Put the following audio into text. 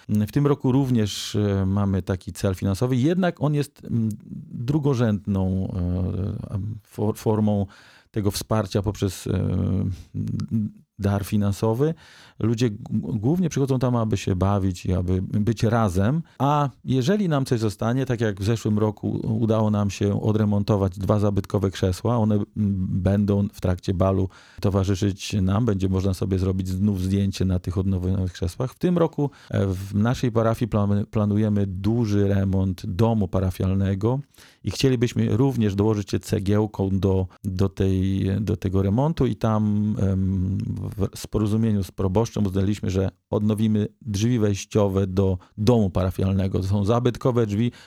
W tym roku również mamy taki cel finansowy, jednak on jest drugorzędną formą tego wsparcia poprzez dar finansowy. Ludzie głównie przychodzą tam, aby się bawić i aby być razem, a jeżeli nam coś zostanie, tak jak w zeszłym roku udało nam się odremontować 2 zabytkowe krzesła, one będą w trakcie balu towarzyszyć nam, będzie można sobie zrobić znów zdjęcie na tych odnowionych krzesłach. W tym roku w naszej parafii planujemy duży remont domu parafialnego i chcielibyśmy również dołożyć się cegiełką do tego remontu i tam w porozumieniu z proboszczem uznaliśmy, że odnowimy drzwi wejściowe do domu parafialnego. To są zabytkowe drzwi,